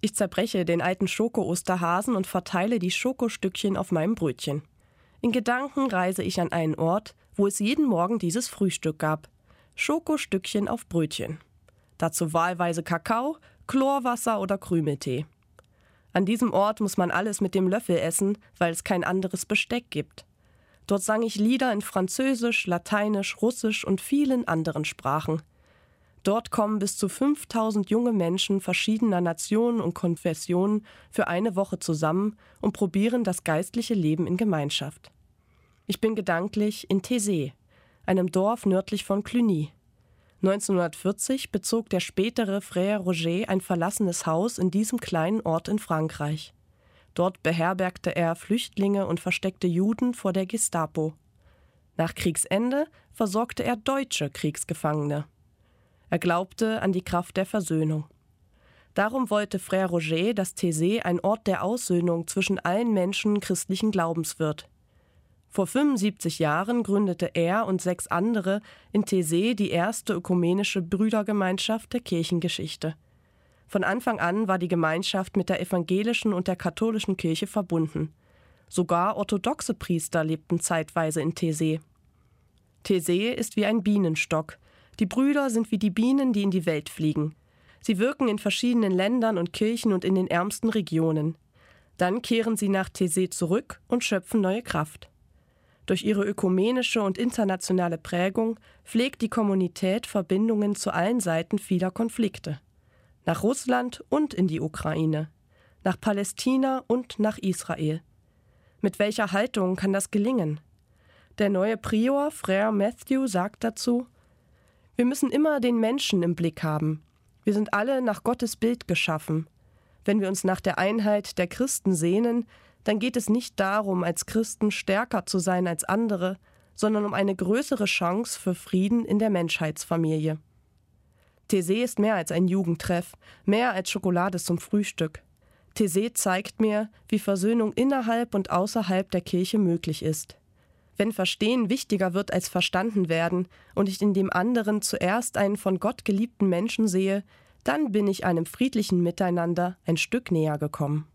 Ich zerbreche den alten Schoko-Osterhasen und verteile die Schokostückchen auf meinem Brötchen. In Gedanken reise ich an einen Ort, wo es jeden Morgen dieses Frühstück gab. Schokostückchen auf Brötchen. Dazu wahlweise Kakao, Chlorwasser oder Krümeltee. An diesem Ort muss man alles mit dem Löffel essen, weil es kein anderes Besteck gibt. Dort sang ich Lieder in Französisch, Lateinisch, Russisch und vielen anderen Sprachen. Dort kommen bis zu 5000 junge Menschen verschiedener Nationen und Konfessionen für eine Woche zusammen und probieren das geistliche Leben in Gemeinschaft. Ich bin gedanklich in Taizé, einem Dorf nördlich von Cluny. 1940 bezog der spätere Frère Roger ein verlassenes Haus in diesem kleinen Ort in Frankreich. Dort beherbergte er Flüchtlinge und versteckte Juden vor der Gestapo. Nach Kriegsende versorgte er deutsche Kriegsgefangene. Er glaubte an die Kraft der Versöhnung. Darum wollte Frère Roger, dass Taizé ein Ort der Aussöhnung zwischen allen Menschen christlichen Glaubens wird. Vor 75 Jahren gründete er und 6 andere in Taizé die erste ökumenische Brüdergemeinschaft der Kirchengeschichte. Von Anfang an war die Gemeinschaft mit der evangelischen und der katholischen Kirche verbunden. Sogar orthodoxe Priester lebten zeitweise in Taizé. Taizé ist wie ein Bienenstock. Die Brüder sind wie die Bienen, die in die Welt fliegen. Sie wirken in verschiedenen Ländern und Kirchen und in den ärmsten Regionen. Dann kehren sie nach Taizé zurück und schöpfen neue Kraft. Durch ihre ökumenische und internationale Prägung pflegt die Kommunität Verbindungen zu allen Seiten vieler Konflikte. Nach Russland und in die Ukraine, nach Palästina und nach Israel. Mit welcher Haltung kann das gelingen? Der neue Prior, Frère Matthew, sagt dazu: Wir müssen immer den Menschen im Blick haben. Wir sind alle nach Gottes Bild geschaffen. Wenn wir uns nach der Einheit der Christen sehnen, dann geht es nicht darum, als Christen stärker zu sein als andere, sondern um eine größere Chance für Frieden in der Menschheitsfamilie. Taizé ist mehr als ein Jugendtreff, mehr als Schokolade zum Frühstück. Taizé zeigt mir, wie Versöhnung innerhalb und außerhalb der Kirche möglich ist. Wenn Verstehen wichtiger wird als verstanden werden und ich in dem anderen zuerst einen von Gott geliebten Menschen sehe, dann bin ich einem friedlichen Miteinander ein Stück näher gekommen.